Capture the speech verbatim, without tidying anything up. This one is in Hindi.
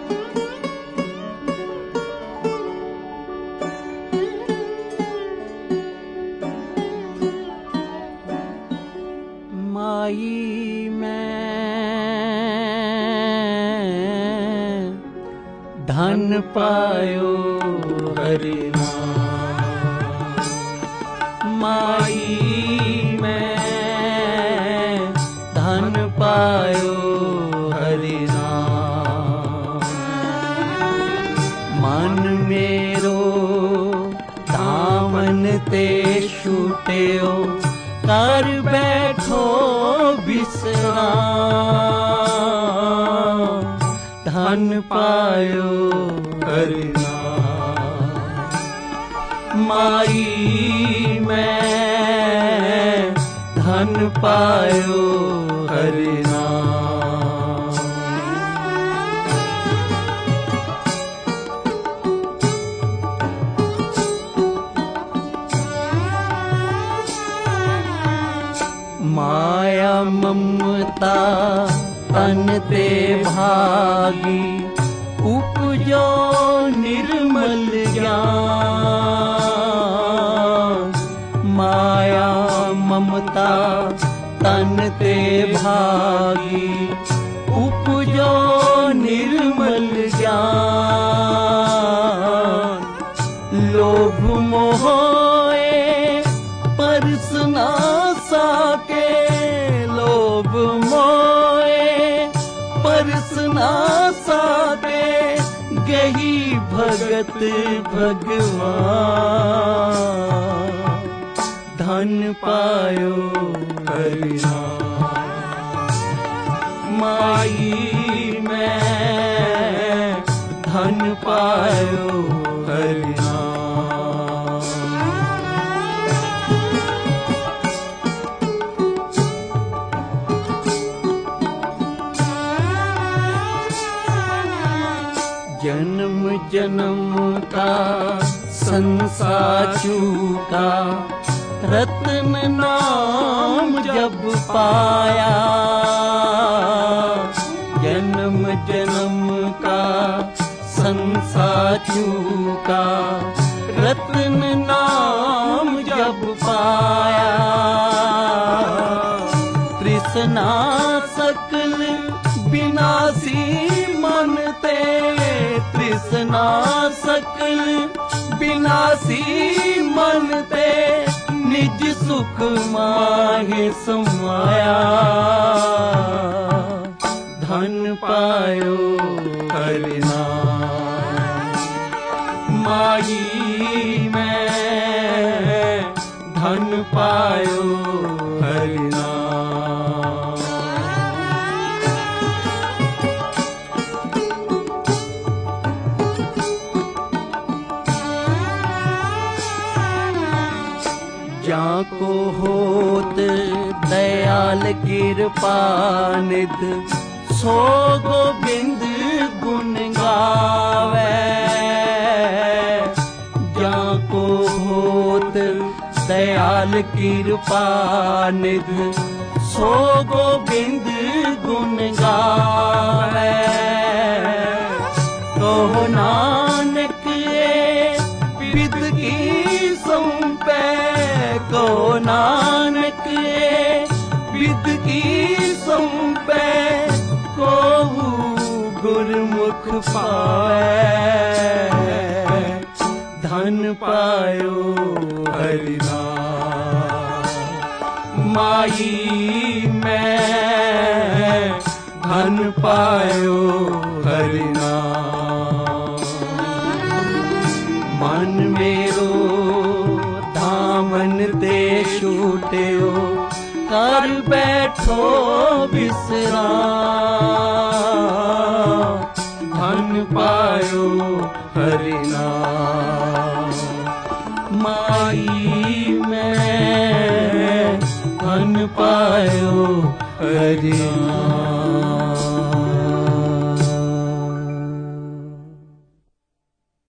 माई मैं धन पायो हरि नाम, माई मैं धन पायो हरि नाम। मन मेरो दामन ते छूट्यो, कर बैठो विश्राम, धन पायो हरि नाम। माई मैं धन पायो हरि नाम। माया ममता तन ते भागी, उपजो निर्मल ज्ञान। माया ममता तन ते भागी, उपजो निर्मल ज्ञान। लोभ मोहे परस ना साके, लोभ मोहे परस ना साके। गही भगत भगवान, धन पायो हरि नाम। माई मैं धन पायो हरि नाम। जन्म जन्म का संसार चूका, रत्न नाम जब पाया। जन्म जन्म का संसार चूका, रत्न नाम जब पाया। तृष्णा सकल विनाशी मन ते, तृष्णा सकल विनाशी मन ते। निज सुख माहे समाया, धन पायो हरि नाम। माई मैं धन पायो हरि नाम। जाको होत दयाल कृपा निध, सो गोबिंद गुण गावे। जाको होत दयाल कृपा निध, सो गोबिंद गुण गावे। कहो नानक ये विद की संपै, को नानक विद की संपै। को गुरमुख पाए, धन पायो हरि नाम। माई मैं धन पायो हरि नाम। मन मेरो दामन ते छूट्यो, कर बैठो विश्राम, धन पायो हरि नाम। माई मैं धन पायो हरि नाम।